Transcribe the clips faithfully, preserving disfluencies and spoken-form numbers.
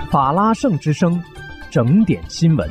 法拉盛之声，整点新闻。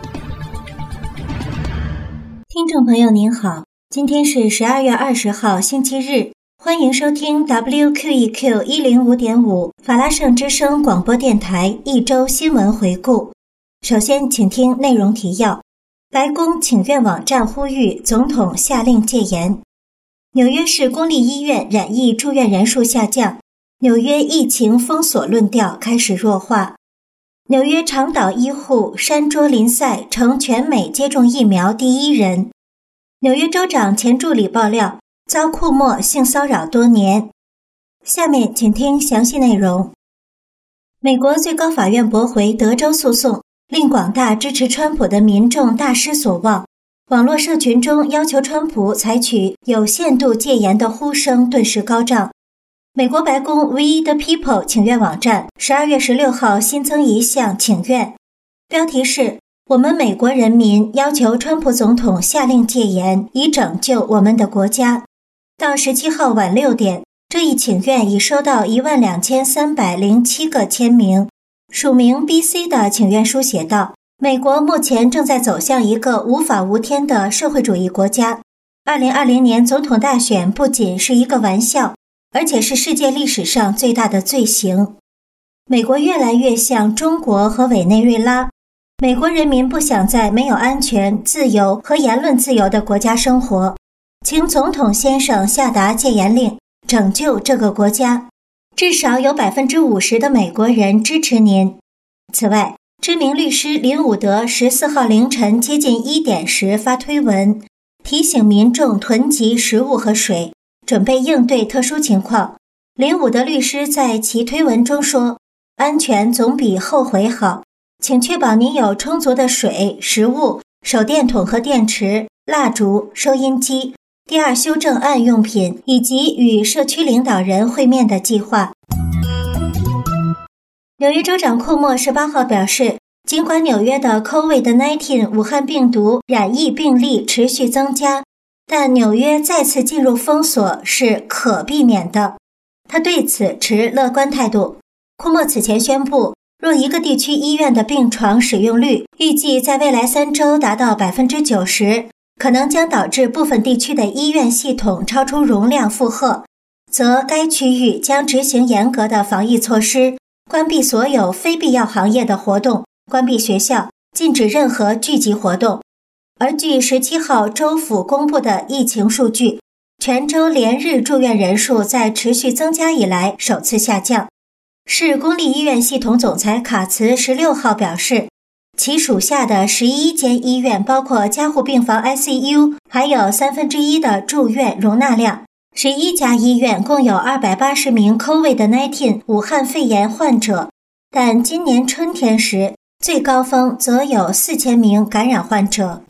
听众朋友您好，今天是十二月二十号星期日，欢迎收听 W Q E Q 一零五点五 法拉盛之声广播电台一周新闻回顾。首先请听内容提要。白宫请愿网站呼吁总统下令戒严。纽约市公立医院染疫住院人数下降，纽约疫情封锁论调开始弱化。纽约长岛医护山卓林赛成全美接种疫苗第一人。纽约州长前助理爆料遭库莫性骚扰多年。下面请听详细内容。美国最高法院驳回德州诉讼，令广大支持川普的民众大失所望。网络社群中要求川普采取有限度戒严的呼声顿时高涨。美国白宫 We the People 请愿网站十二月十六号新增一项请愿，标题是我们美国人民要求川普总统下令戒严，以拯救我们的国家。到十七号晚六点，这一请愿已收到一万两千三百零七个签名。署名 B C 的请愿书写道，美国目前正在走向一个无法无天的社会主义国家。二零二零年总统大选不仅是一个玩笑，而且是世界历史上最大的罪行。美国越来越像中国和委内瑞拉。美国人民不想在没有安全、自由和言论自由的国家生活，请总统先生下达戒严令，拯救这个国家。至少有 百分之五十 的美国人支持您。此外，知名律师林伍德十四号凌晨接近一点时发推文，提醒民众囤积食物和水，准备应对特殊情况。林伍德律师在其推文中说，安全总比后悔好，请确保您有充足的水、食物、手电筒和电池、蜡烛、收音机、第二修正案用品以及与社区领导人会面的计划。纽约州长库莫十八号表示，尽管纽约的 COVID 十九 武汉病毒染疫病例持续增加，但纽约再次进入封锁是可避免的。他对此持乐观态度。库莫此前宣布，若一个地区医院的病床使用率预计在未来三周达到 百分之九十， 可能将导致部分地区的医院系统超出容量负荷，则该区域将执行严格的防疫措施，关闭所有非必要行业的活动，关闭学校，禁止任何聚集活动。而据十七号州府公布的疫情数据，全州连日住院人数在持续增加以来首次下降。市公立医院系统总裁卡茨十六号表示，其属下的十一间医院包括加护病房 I C U， 还有三分之一的住院容纳量。十一家医院共有二百八十名 COVID 十九 武汉肺炎患者，但今年春天时，最高峰则有四千名感染患者。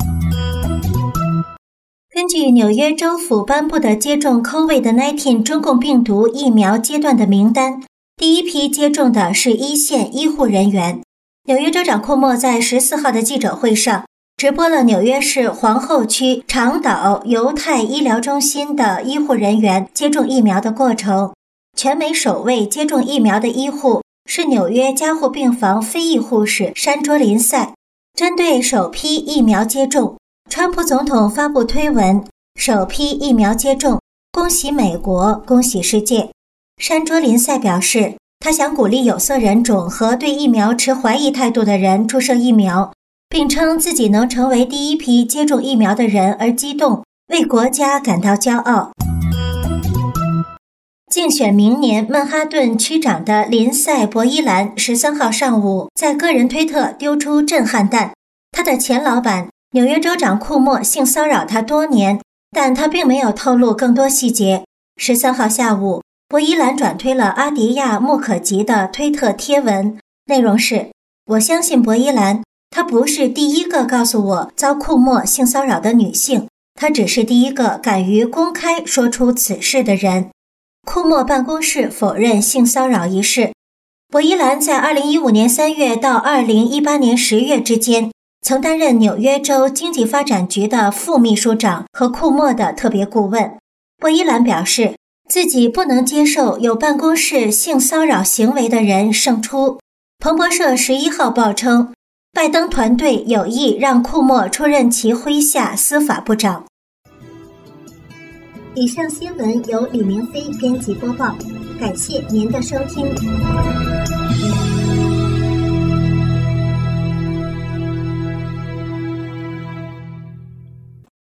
根据纽约州府颁布的接种 COVID 十九 中共病毒疫苗阶段的名单，第一批接种的是一线医护人员。纽约州长库莫在十四号的记者会上直播了纽约市皇后区长岛犹太医疗中心的医护人员接种疫苗的过程。全美首位接种疫苗的医护是纽约加护病房非裔护士山卓林赛。针对首批疫苗接种，川普总统发布推文，首批疫苗接种，恭喜美国，恭喜世界。山卓林赛表示，他想鼓励有色人种和对疫苗持怀疑态度的人注射疫苗，并称自己能成为第一批接种疫苗的人而激动，为国家感到骄傲。竞选明年曼哈顿区长的林赛·博伊兰十三号上午在个人推特丢出震撼弹，他的前老板纽约州长库莫性骚扰他多年，但他并没有透露更多细节。十三号下午，博伊兰转推了阿迪亚·穆可吉的推特贴文，内容是：我相信博伊兰，她不是第一个告诉我遭库莫性骚扰的女性，她只是第一个敢于公开说出此事的人。库莫办公室否认性骚扰一事。博伊兰在二零一五年三月到二零一八年十月之间，曾担任纽约州经济发展局的副秘书长和库莫的特别顾问。博伊兰表示，自己不能接受有办公室性骚扰行为的人胜出。 彭博社十一号报称，拜登团队有意让库莫出任其麾下司法部长。以上新闻由李明飞编辑播报，感谢您的收听。